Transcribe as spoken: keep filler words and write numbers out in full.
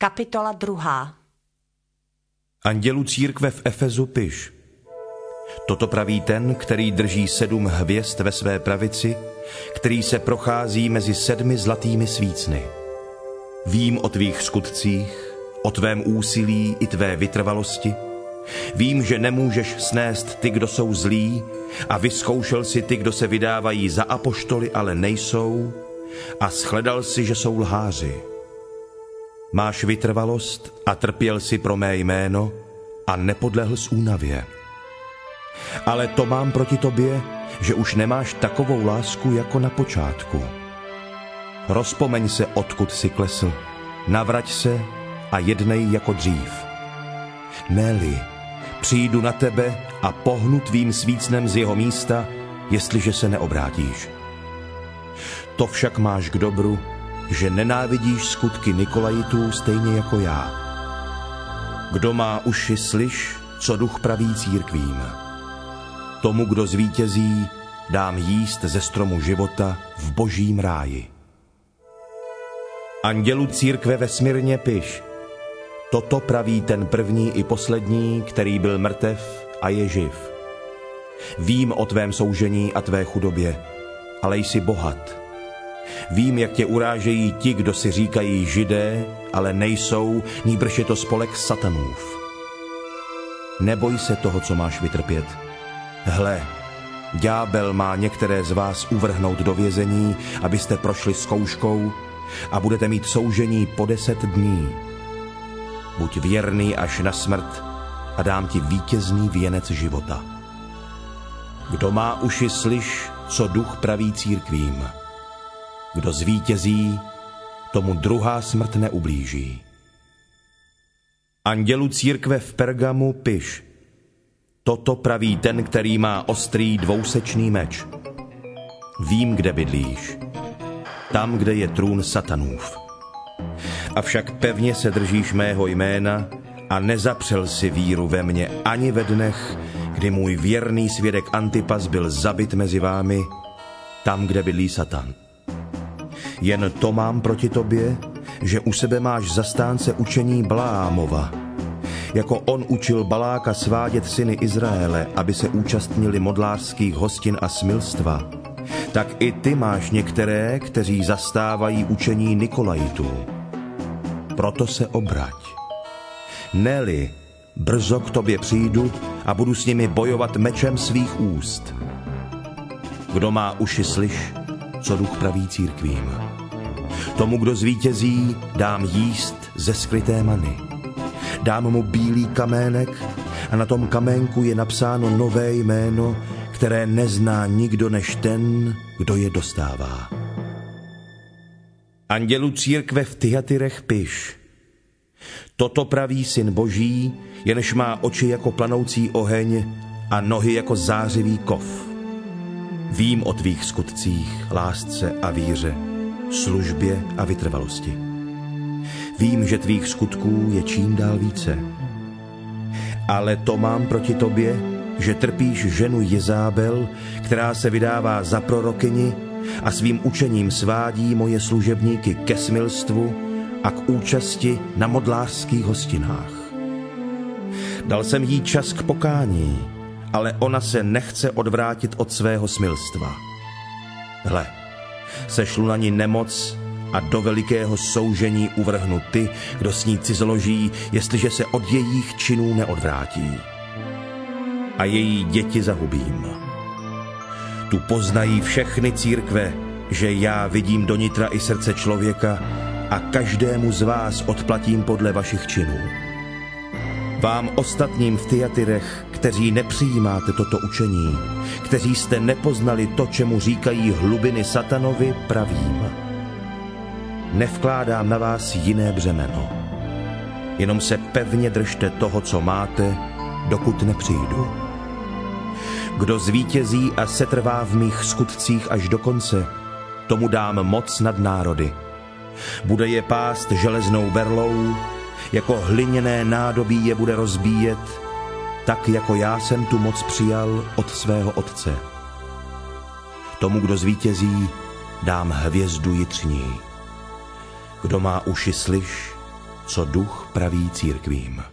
Kapitola druhá. Andělu církve v Efezu piš. Toto praví ten, který drží sedm hvězd ve své pravici, který se prochází mezi sedmi zlatými svícny. Vím o tvých skutcích, o tvém úsilí i tvé vytrvalosti. Vím, že nemůžeš snést ty, kdo jsou zlí, a vyzkoušel si ty, kdo se vydávají za apoštoly, ale nejsou, a shledal si, že jsou lháři. Máš vytrvalost a trpěl si pro mé jméno a nepodlehl z únavě. Ale to mám proti tobě, že už nemáš takovou lásku jako na počátku. Rozpomeň se, odkud jsi klesl, navrať se a jednej jako dřív. Ne-li, přijdu na tebe a pohnu tvým svícnem z jeho místa, jestliže se neobrátíš. To však máš k dobru, že nenávidíš skutky Nikolajitů stejně jako já. Kdo má uši, slyš, co duch praví církvím. Tomu, kdo zvítězí, dám jíst ze stromu života v božím ráji. Andělu církve ve Smyrně piš. Toto praví ten první i poslední, který byl mrtev a je živ. Vím o tvém soužení a tvé chudobě, ale jsi bohat. Vím, jak tě urážejí ti, kdo si říkají Židé, ale nejsou, nýbrž je to spolek satanův. Neboj se toho, co máš vytrpět. Hle, ďábel má některé z vás uvrhnout do vězení, abyste prošli zkouškou a budete mít soužení po deset dní. Buď věrný až na smrt a dám ti vítězný věnec života. Kdo má uši, slyš, co duch praví církvím. Kdo zvítězí, tomu druhá smrt neublíží. Andělu církve v Pergamu piš. Toto praví ten, který má ostrý dvousečný meč. Vím, kde bydlíš. Tam, kde je trůn satanův. Avšak pevně se držíš mého jména a nezapřel si víru ve mně ani ve dnech, kdy můj věrný svědek Antipas byl zabit mezi vámi, tam, kde bydlí Satan. Jen to mám proti tobě, že u sebe máš zastánce učení Balaámova. Jako on učil Baláka svádět syny Izraele, aby se účastnili modlářských hostin a smilstva, tak i ty máš některé, kteří zastávají učení Nikolajitů. Proto se obrať. Ne-li, brzo k tobě přijdu a budu s nimi bojovat mečem svých úst. Kdo má uši, slyš, co duch praví církvím. Tomu, kdo zvítězí, dám jíst ze skryté many. Dám mu bílý kamének a na tom kaménku je napsáno nové jméno, které nezná nikdo než ten, kdo je dostává. Andělu církve v Tyatyrech piš. Toto praví Syn Boží, jenž má oči jako planoucí oheň a nohy jako zářivý kov. Vím o tvých skutcích, lásce a víře, službě a vytrvalosti. Vím, že tvých skutků je čím dál více. Ale to mám proti tobě, že trpíš ženu Jezábel, která se vydává za prorokyni a svým učením svádí moje služebníky ke smilstvu a k účasti na modlářských hostinách. Dal jsem jí čas k pokání, ale ona se nechce odvrátit od svého smilstva. Hle, sešlu na ní nemoc a do velikého soužení uvrhnu ty, kdo s ní cizoloží, jestliže se od jejich činů neodvrátí. A její děti zahubím. Tu poznají všechny církve, že já vidím do nitra i srdce člověka a každému z vás odplatím podle vašich činů. Vám ostatním v Tyatyrech, kteří nepřijímáte toto učení, kteří jste nepoznali to, čemu říkají hlubiny satanovi, pravím. Nevkládám na vás jiné břemeno. Jenom se pevně držte toho, co máte, dokud nepřijdu. Kdo zvítězí a setrvá v mých skutcích až do konce, tomu dám moc nad národy. Bude je pást železnou berlou, jako hliněné nádobí je bude rozbíjet, tak jako já jsem tu moc přijal od svého otce. Tomu, kdo zvítězí, dám hvězdu jitřní. Kdo má uši, slyš, co duch praví církvím.